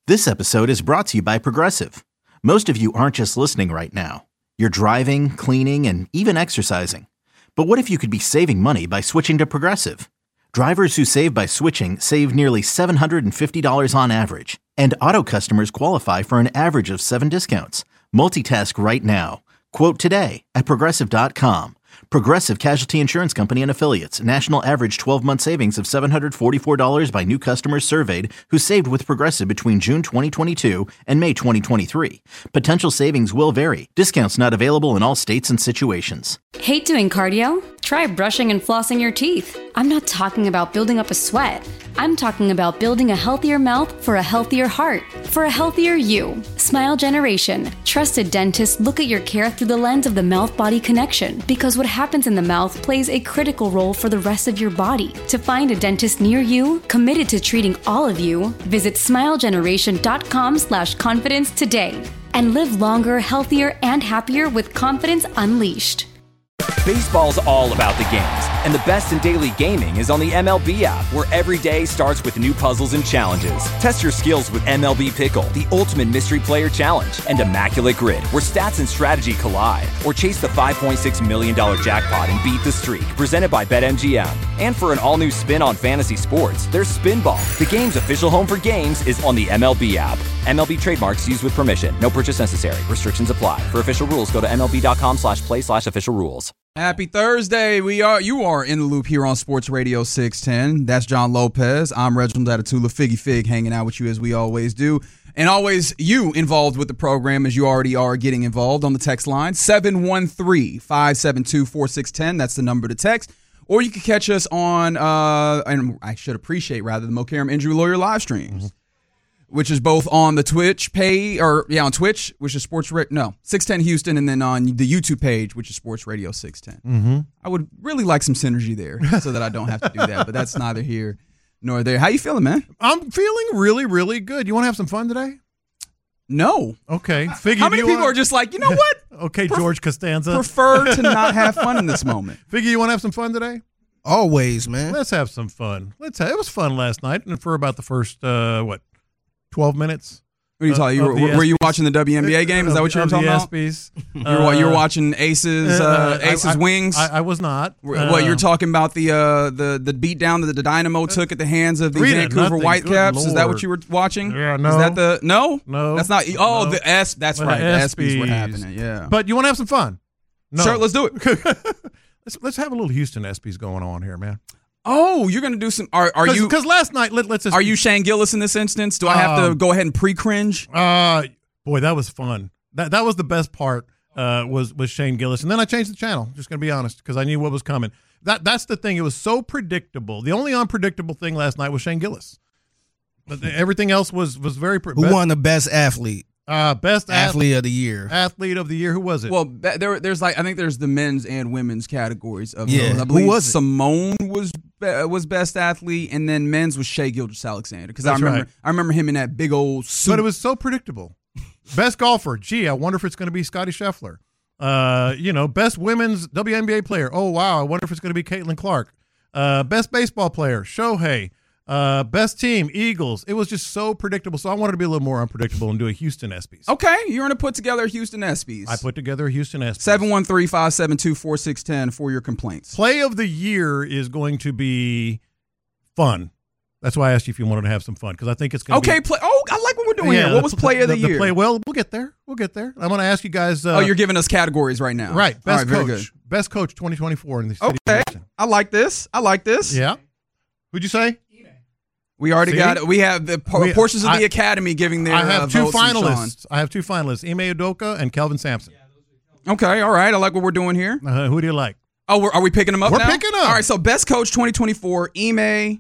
This episode is brought to you by Progressive. Most of you aren't just listening right now. You're driving, cleaning, and even exercising. But what if you could be saving money by switching to Progressive? Drivers who save by switching save nearly $750 on average. And auto customers qualify for an average of 7 discounts. Multitask right now. Quote today at Progressive.com. Progressive Casualty Insurance Company and Affiliates. National average 12-month savings of $744 by new customers surveyed who saved with Progressive between June 2022 and May 2023. Potential savings will vary. Discounts not available in all states and situations. Hate doing cardio? Try brushing and flossing your teeth. I'm not talking about building up a sweat. I'm talking about building a healthier mouth for a healthier heart, for a healthier you. Smile Generation. Trusted dentists look at your care through the lens of the mouth-body connection because what happens in the mouth plays a critical role for the rest of your body. To find a dentist near you, committed to treating all of you, visit smilegeneration.com/confidence today and live longer, healthier, and happier with confidence unleashed. Baseball's all about the games, and the best in daily gaming is on the MLB app, where every day starts with new puzzles and challenges. Test your skills with MLB Pickle, the ultimate mystery player challenge, and Immaculate Grid, where stats and strategy collide. Or chase the $5.6 million jackpot and beat the streak, presented by BetMGM. And for an all-new spin on fantasy sports, there's Spinball. The game's official home for games is on the MLB app. MLB trademarks used with permission. No purchase necessary. Restrictions apply. For official rules, go to MLB.com/play/official rules. Happy Thursday. You are in the loop here on Sports Radio 610. That's John Lopez. I'm Reginald Atatula, Figgy Fig, hanging out with you as we always do. And always you involved with the program as you already are getting involved on the text line. 713-572-4610. That's the number to text. Or you can catch us on, and I should appreciate rather, the Mokaram Injury Lawyer live streams. Which is both on the Twitch page, on Twitch, which is 610 Houston, and then on the YouTube page, which is Sports Radio 610. Mm-hmm. I would really like some synergy there so that I don't have to do that, but that's neither here nor there. How you feeling, man? I'm feeling really, really good. You want to have some fun today? No. Okay. Figgy, how many people are just like, you know what? Okay, George Costanza. Prefer to not have fun in this moment. Figgy, you want to have some fun today? Always, man. Let's have some fun. It was fun last night, and for about the first, 12 minutes. What are you talking? Were you watching the WNBA game? Is that what you were talking about? ESPYs. You were watching Aces Wings. I was not. You're talking about the beatdown that the Dynamo took at the hands of the Vancouver Whitecaps? Is that what you were watching? Yeah, no. Is that no? That's not. Oh, no. That's right. The ESPYs were happening. Yeah. But you want to have some fun? No. Sure, let's do it. let's have a little Houston ESPYs going on here, man. Oh, you're going to do some. Are you? Because last night, let's just. Are you Shane Gillis in this instance? Do I have to go ahead and pre-cringe? Boy, that was fun. That was the best part. Was Shane Gillis, and then I changed the channel. Just going to be honest, because I knew what was coming. That's the thing. It was so predictable. The only unpredictable thing last night was Shane Gillis. But everything else was very. Who won the best athlete? Best athlete of the year. Athlete of the year. Who was it? Well, there's I think there's the men's and women's categories of those. I believe who was it? Simone was best athlete, and then men's was Shai Gilgeous-Alexander, because I remember him in that big old suit. But it was so predictable. Best golfer. Gee, I wonder if it's going to be Scottie Scheffler. Best women's WNBA player. Oh wow, I wonder if it's going to be Caitlin Clark. Best baseball player. Shohei. Best team, Eagles. It was just so predictable. So I wanted to be a little more unpredictable and do a Houston ESPYs. Okay, you're going to put together a Houston ESPYs. I put together a Houston ESPYs. 713-572-4610 for your complaints. Play of the year is going to be fun. That's why I asked you if you wanted to have some fun, because I think it's going to be. I like what we're doing here. What was play of the year? We'll get there. We'll get there. I'm going to ask you guys. You're giving us categories right now. Right. Best coach. Very good. Best coach 2024 in the city. Okay. I like this. Yeah. Who'd you say? We already got it. We have the portions of the academy giving their I have two votes. finalists. Ime Udoka and Kelvin Sampson. Okay, all right. I like what we're doing here. Who do you like? Oh, are we picking them up now? We're picking up. All right, so best coach 2024, Ime,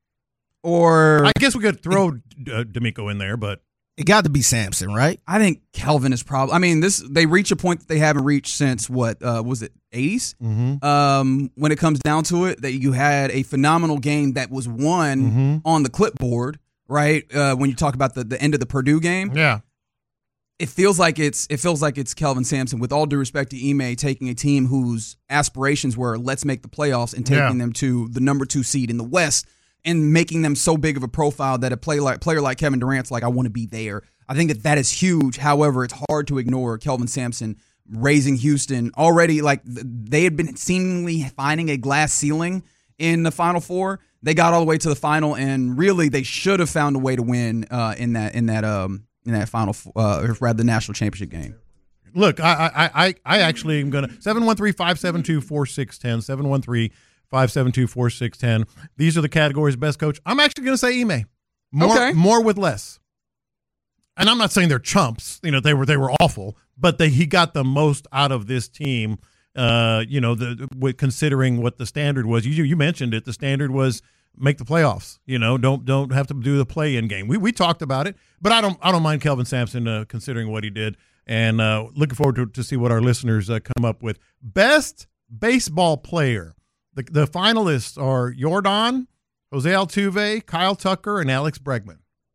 or... I guess we could throw D'Amico in there, but... It got to be Sampson, right? I think Kelvin is probably... I mean, they reach a point that they haven't reached since, was it 80s? Mm-hmm. When it comes down to it, that you had a phenomenal game that was won on the clipboard, right? When you talk about the end of the Purdue game. Yeah. It feels like it's Kelvin Sampson, with all due respect to Ime, taking a team whose aspirations were let's make the playoffs and taking them to the number 2 seed in the West. and making them so big of a profile that a player like Kevin Durant's like, I want to be there. I think that is huge. However, it's hard to ignore Kelvin Sampson raising Houston already. Like, they had been seemingly finding a glass ceiling in the Final Four. They got all the way to the final, and really they should have found a way to win in that final, or rather the national championship game. Look, I actually am going to 713-572-4610, 713-572-4610. These are the categories best coach. I'm actually going to say Ime. More with less. And I'm not saying they're chumps. You know, they were awful, but he got the most out of this team. Considering what the standard was, you mentioned it. The standard was make the playoffs. You know, don't have to do the play-in game. We talked about it, but I don't mind Kelvin Sampson considering what he did, and looking forward to see what our listeners come up with. Best baseball player. The finalists are Jordan, Jose Altuve, Kyle Tucker, and Alex Bregman.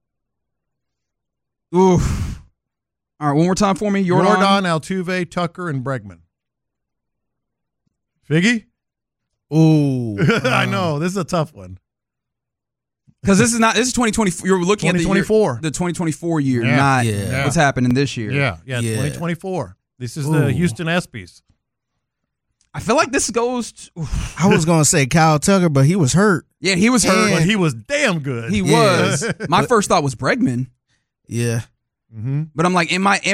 Oof. All right, one more time for me. Jordan, Altuve, Tucker, and Bregman. Figgy? Ooh. I know. This is a tough one. Because this is 2024. You're looking at the 2024 year, not what's happening this year. Yeah, 2024. This is the Houston ESPYs. I feel like this goes. I was going to say Kyle Tucker, but he was hurt. Yeah, he was hurt. But he was damn good. He was. My first thought was Bregman. Yeah. Mm-hmm. But I'm like, am I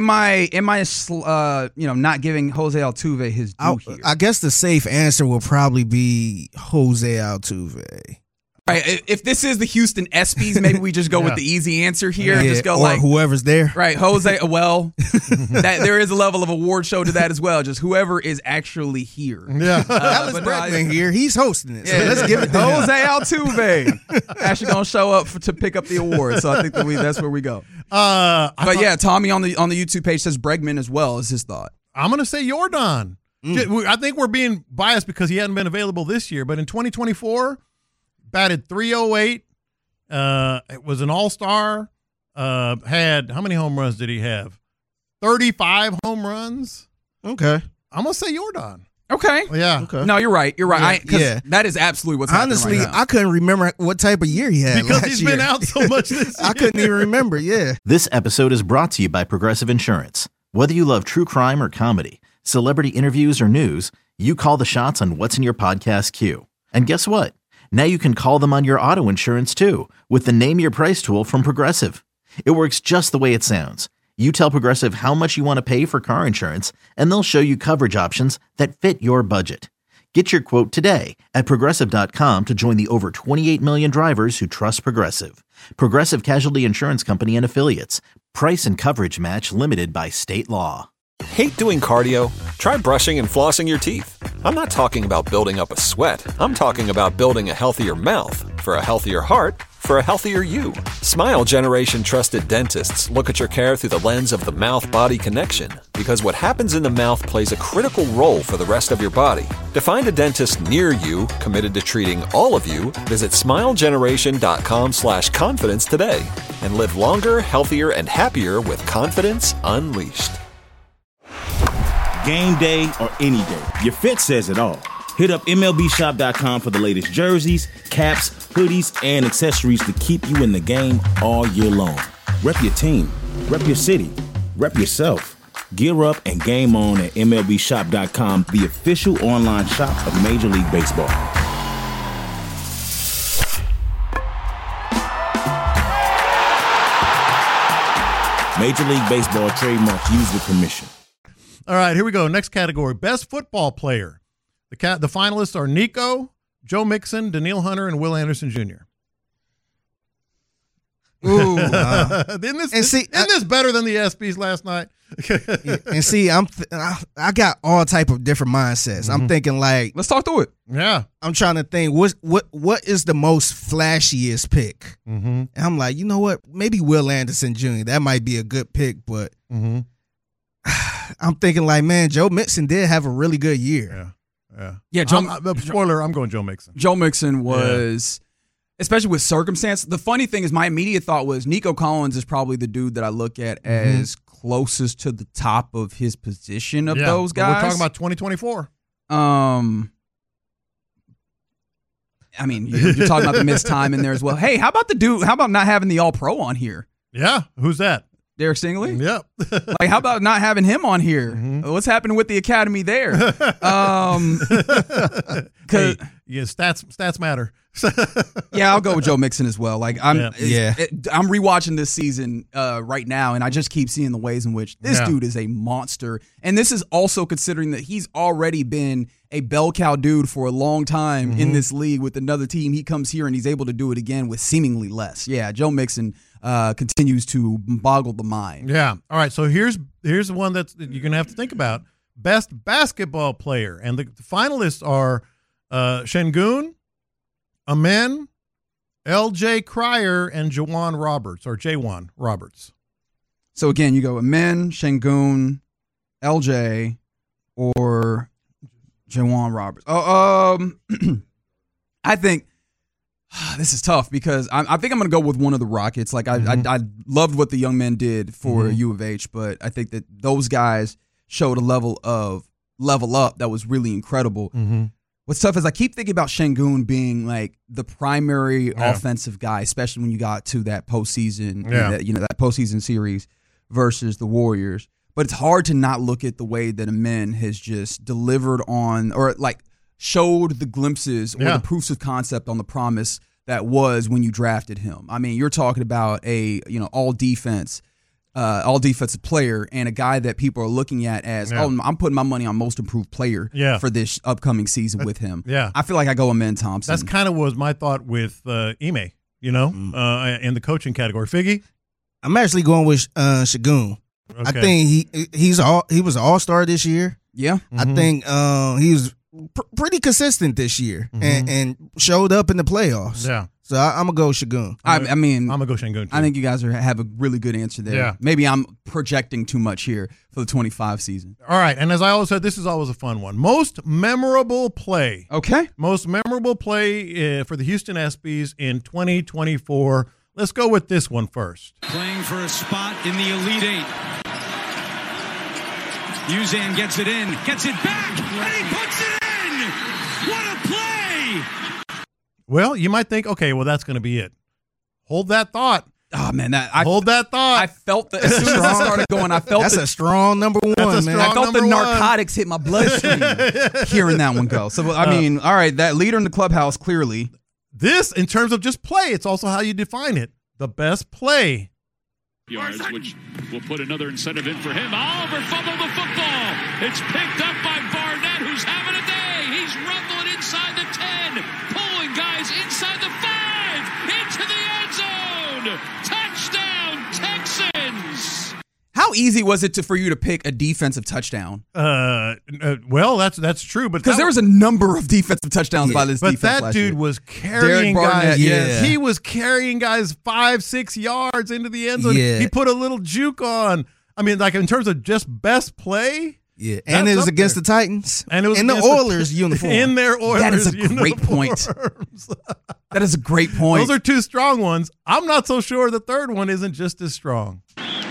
not giving Jose Altuve his due here? I guess the safe answer will probably be Jose Altuve. Right. If this is the Houston ESPYs, maybe we just go with the easy answer here. Yeah, just go or whoever's there. Right, Jose. Well, that there is a level of award show to that as well. Just whoever is actually here. Yeah, Alex Bregman here. He's hosting it. So let's give it to Jose Altuve. Actually gonna show up to pick up the award. So I think that's where we go. But Tommy on the YouTube page says Bregman as well is his thought. I'm gonna say Jordan. I think we're being biased because he hadn't been available this year, but in 2024. Batted .308. It was an all-star. Had how many home runs did he have? 35 home runs. Okay. I'm gonna say Jordan. Okay. Yeah. Okay. No, you're right. You're right. Yeah. That is absolutely what's honestly happening right now. I couldn't remember what type of year he had because last he's year. been out so much this year. I couldn't even remember. Yeah. This episode is brought to you by Progressive Insurance. Whether you love true crime or comedy, celebrity interviews or news, you call the shots on what's in your podcast queue. And guess what? Now you can call them on your auto insurance too with the Name Your Price tool from Progressive. It works just the way it sounds. You tell Progressive how much you want to pay for car insurance, and they'll show you coverage options that fit your budget. Get your quote today at Progressive.com to join the over 28 million drivers who trust Progressive. Progressive Casualty Insurance Company and Affiliates. Price and coverage match limited by state law. Hate doing cardio? Try brushing and flossing your teeth. I'm not talking about building up a sweat. I'm talking about building a healthier mouth. For a healthier heart, for a healthier you. Smile Generation trusted dentists look at your care through the lens of the mouth-body connection, because what happens in the mouth plays a critical role for the rest of your body. To find a dentist near you committed to treating all of you, visit smilegeneration.com/confidence today and live longer, healthier, and happier with confidence unleashed. Game day or any day, your fit says it all. Hit up MLBshop.com for the latest jerseys, caps, hoodies, and accessories to keep you in the game all year long. Rep your team, rep your city, rep yourself. Gear up and game on at MLBshop.com, the official online shop of Major League Baseball. Major League Baseball trademarks used with permission. All right, here we go. Next category, best football player. The finalists are Nico, Joe Mixon, Daniil Hunter, and Will Anderson Jr. Ooh. Isn't this better than the ESPYs last night? And see, I got all type of different mindsets. I'm thinking like, let's talk through it. Yeah. I'm trying to think what is the most flashiest pick? Mm-hmm. And I'm like, you know what? Maybe Will Anderson Jr. That might be a good pick, but I'm thinking like, man, Joe Mixon did have a really good year. Yeah. Spoiler, I'm going Joe Mixon. Joe Mixon was, especially with circumstance. The funny thing is my immediate thought was Nico Collins is probably the dude that I look at as closest to the top of his position of those guys. We're talking about 2024. I mean, you're talking about the missed time in there as well. Hey, how about not having the All-Pro on here? Yeah, who's that? Derek Stingley? Yep. Like, how about not having him on here? What's happening with the academy there? Yeah, stats matter. Yeah, I'll go with Joe Mixon as well. Like I'm rewatching this season right now, and I just keep seeing the ways in which this dude is a monster. And this is also considering that he's already been a bell cow dude for a long time in this league with another team. He comes here and he's able to do it again with seemingly less. Yeah, Joe Mixon continues to boggle the mind. Yeah. All right. So here's the one that you're gonna have to think about: best basketball player, and the finalists are Şengün, Amen, L.J. Cryer, and J'Wan Roberts. So again, you go Amen, Şengün, L.J. or J'Wan Roberts. I think this is tough because I think I'm going to go with one of the Rockets. Like I loved what the young men did for U of H, but I think that those guys showed a level up that was really incredible. What's tough is I keep thinking about Şengün being like the primary offensive guy, especially when you got to that postseason, that postseason series versus the Warriors. But it's hard to not look at the way that Amen has just delivered on, or like showed the glimpses or the proofs of concept on the promise that was when you drafted him. I mean, you're talking about a all defensive player and a guy that people are looking at as, I'm putting my money on most improved player for this upcoming season with him. Yeah. I feel like I go Amen Thompson. That's kind of was my thought with Ime, in the coaching category. Figgy? I'm actually going with Şengün. Okay. I think he was an all-star this year. Yeah. I think he was pretty consistent this year and showed up in the playoffs. Yeah. So I'm going to go Şengün. I mean, I'm going to go Şengün too. I think you guys have a really good answer there. Yeah. Maybe I'm projecting too much here for the 25 season. All right. And as I always said, this is always a fun one. Most memorable play. Okay. Most memorable play for the Houston ESPYs in 2024. Let's go with this one first. Playing for a spot in the Elite Eight. Uzan gets it in, gets it back, and he puts it in! What a play! Well, you might think, okay, well, that's going to be it. Hold that thought. Oh, man. Hold that thought. I felt that as soon as I started going, I felt that's a strong number one, man. I felt the narcotics hit my bloodstream hearing that one go. So, I mean, all right, that leader in the clubhouse, clearly. This, in terms of just play, it's also how you define it. The best play. Yards, which will put another incentive in for him. Oliver fumbled the football. It's picked up by Barnett, who's having a day. He's rumbling inside the 10, pulling guys inside the 5, into the end zone. Touchdown, Texans. How easy was it for you to pick a defensive touchdown? Well, that's true, but because there was a number of defensive touchdowns by this defense. But that dude was carrying guys. He was carrying guys 5-6 yards into the end zone. He put a little juke on. I mean, like in terms of just best play. Yeah, and it was against the Titans. And it was in the Oilers uniform. In their Oilers That is a great point. That is a great point. Those are two strong ones. I'm not so sure the third one isn't just as strong.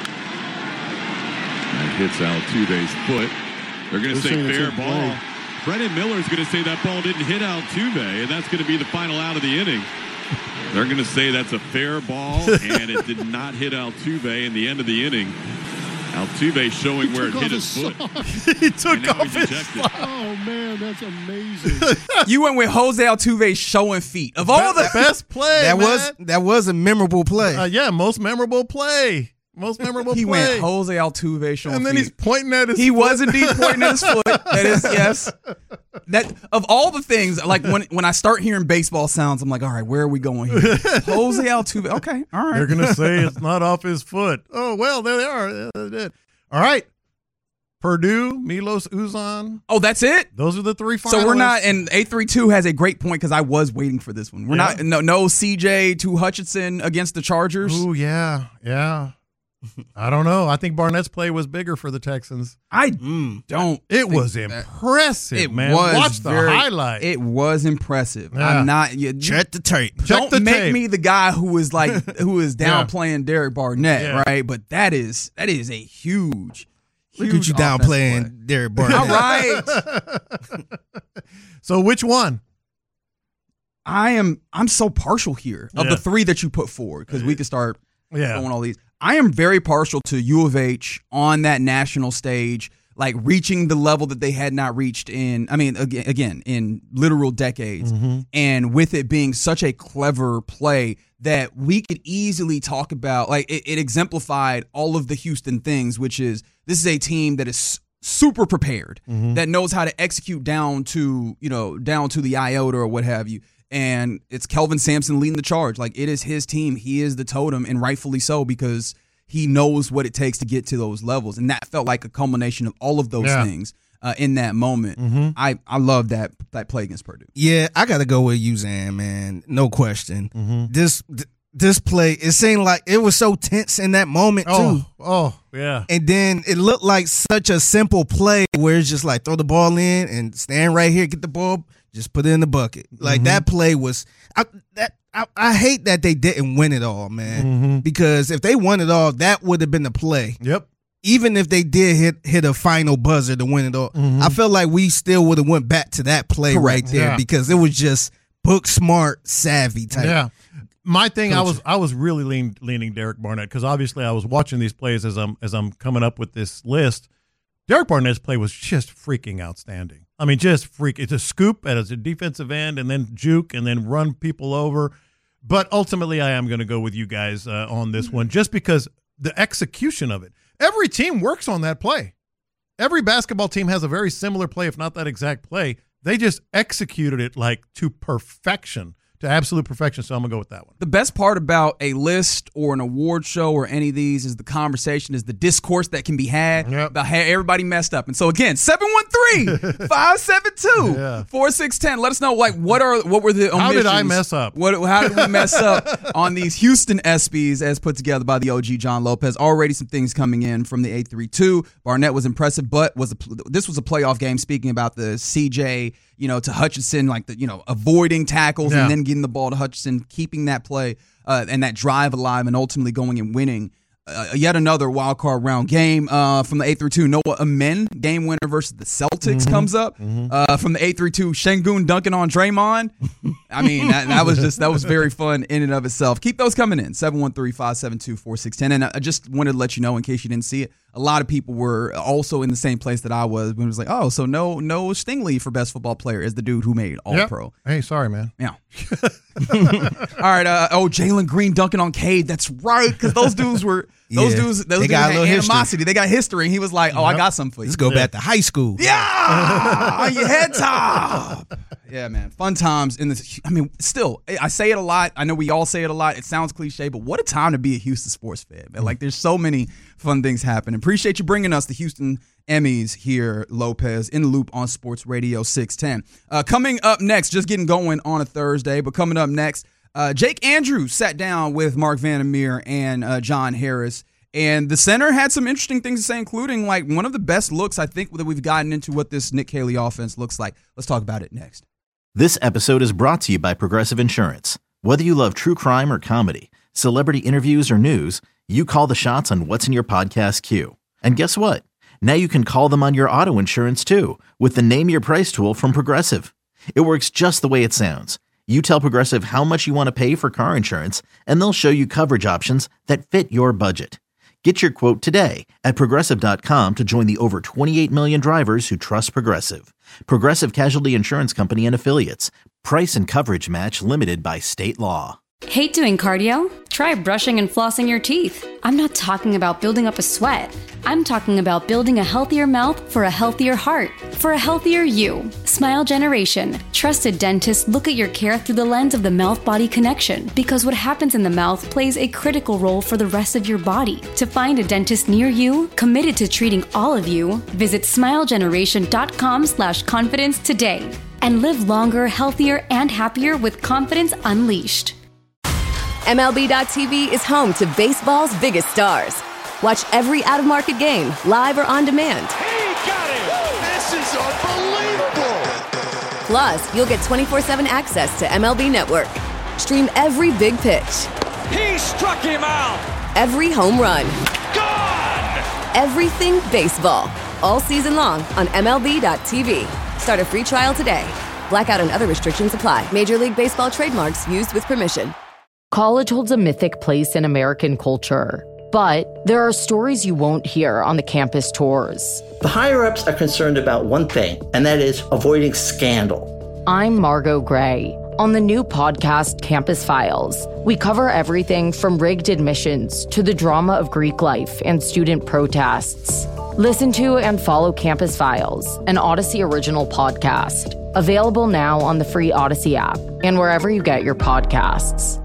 That hits Altuve's foot. They're going to say fair ball. Brennan Miller's going to say that ball didn't hit Altuve, and that's going to be the final out of the inning. They're going to say that's a fair ball, and it did not hit Altuve in the end of the inning. Altuve showing where it hit his foot. He took off his foot. Oh, man, that's amazing. You went with Jose Altuve showing feet. Of all the best play, that was a memorable play. Most memorable play. Most memorable he play. Went Jose Altuve showing and then feet. He's pointing at his foot. He was indeed pointing at his foot. That is, yes. That of all the things, like when I start hearing baseball sounds, I'm like, all right, where are we going here? Jose Altuve. Okay, all right. They're going to say it's not off his foot. Oh, well, there they are. All right. Purdue, Milos Uzan. Oh, that's it? Those are the three finalists. So we're not, and 832 has a great point because I was waiting for this one. We're not, no CJ to Hutchinson against the Chargers. Oh, yeah. I don't know. I think Barnett's play was bigger for the Texans. I don't. It was impressive, man. Watch the highlight. It was impressive. I'm not. Check the tape. Don't make me the guy who is downplaying Derek Barnett, right? But that is a huge. Look at you downplaying Derek Barnett. All right. So which one? I'm so partial here of the three that you put forward because we could start going all these. I am very partial to U of H on that national stage, like reaching the level that they had not reached in literal decades. And with it being such a clever play that we could easily talk about, like it exemplified all of the Houston things, which is this is a team that is super prepared, that knows how to execute down to the iota or what have you. And it's Kelvin Sampson leading the charge. Like, it is his team. He is the totem, and rightfully so, because he knows what it takes to get to those levels. And that felt like a culmination of all of those things in that moment. I love that play against Purdue. Yeah, I got to go with Uzan, man. No question. This play, it seemed like it was so tense in that moment, too. Oh, yeah. And then it looked like such a simple play where it's just like throw the ball in and stand right here, get the ball, just put it in the bucket. Like, that play was I hate that they didn't win it all, man. Because if they won it all, that would have been the play. Yep. Even if they did hit a final buzzer to win it all, I felt like we still would have went back to that play right there because it was just book smart, savvy type. Yeah. My thing, I was really leaning Derek Barnett because obviously I was watching these plays as I'm coming up with this list. Derek Barnett's play was just freaking outstanding. I mean, just freak. It's a scoop as a defensive end and then juke and then run people over. But ultimately, I am going to go with you guys on this one just because the execution of it. Every team works on that play. Every basketball team has a very similar play, if not that exact play. They just executed it like to perfection. To absolute perfection, so I'm going to go with that one. The best part about a list or an award show or any of these is the conversation, is the discourse that can be had about how everybody messed up. And so, again, 713-572-4610. Let us know, like, what were the omissions? How did I mess up? How did we mess up on these Houston ESPYs as put together by the OG John Lopez? Already some things coming in from the 832. Barnett was impressive, but this was a playoff game, speaking about the CJ, to Hutchinson, like avoiding tackles and then getting the ball to Hutchinson, keeping that play and that drive alive, and ultimately going and winning yet another wild card round game. From the 832, Noah Amen, game winner versus the Celtics comes up. From the 832, Şengün dunking on Draymond. I mean, that was very fun in and of itself. Keep those coming in, 713-572-4610. And I just wanted to let you know, in case you didn't see it, a lot of people were also in the same place that I was when it was like, oh, so no Stingley for best football player is the dude who made All-Pro. Hey, sorry, man. Yeah. All right. Jalen Green dunking on Cade. That's right, because those dudes had animosity. They got history. And he was like, I got something for you. Let's go back to high school. Yeah, on your head top. Yeah, man. Fun times in this. I mean, still, I say it a lot. I know we all say it a lot. It sounds cliche, but what a time to be a Houston sports fan, man. Like, there's so many fun things happening. Appreciate you bringing us the Houston Emmys here, Lopez, in the loop on Sports Radio 610. Coming up next, just getting going on a Thursday, but coming up next, Jake Andrews sat down with Mark Vandermeer and John Harris, and the center had some interesting things to say, including like one of the best looks I think that we've gotten into what this Nick Haley offense looks like. Let's talk about it next. This episode is brought to you by Progressive Insurance. Whether you love true crime or comedy, celebrity interviews or news, you call the shots on what's in your podcast queue. And guess what? Now you can call them on your auto insurance too with the Name Your Price tool from Progressive. It works just the way it sounds. You tell Progressive how much you want to pay for car insurance, and they'll show you coverage options that fit your budget. Get your quote today at Progressive.com to join the over 28 million drivers who trust Progressive. Progressive Casualty Insurance Company and Affiliates. Price and coverage match limited by state law. Hate doing cardio? Try brushing and flossing your teeth. I'm not talking about building up a sweat. I'm talking about building a healthier mouth for a healthier heart, for a healthier you. Smile Generation. Trusted dentists look at your care through the lens of the mouth-body connection, because what happens in the mouth plays a critical role for the rest of your body. To find a dentist near you, committed to treating all of you, visit smilegeneration.com/confidence today and live longer, healthier, and happier with confidence unleashed. MLB.tv is home to baseball's biggest stars. Watch every out-of-market game, live or on demand. He got it! This is unbelievable! Plus, you'll get 24/7 access to MLB Network. Stream every big pitch. He struck him out! Every home run. Gone! Everything baseball. All season long on MLB.tv. Start a free trial today. Blackout and other restrictions apply. Major League Baseball trademarks used with permission. College holds a mythic place in American culture, but there are stories you won't hear on the campus tours. The higher-ups are concerned about one thing, and that is avoiding scandal. I'm Margot Gray. On the new podcast, Campus Files, we cover everything from rigged admissions to the drama of Greek life and student protests. Listen to and follow Campus Files, an Odyssey original podcast. Available now on the free Odyssey app and wherever you get your podcasts.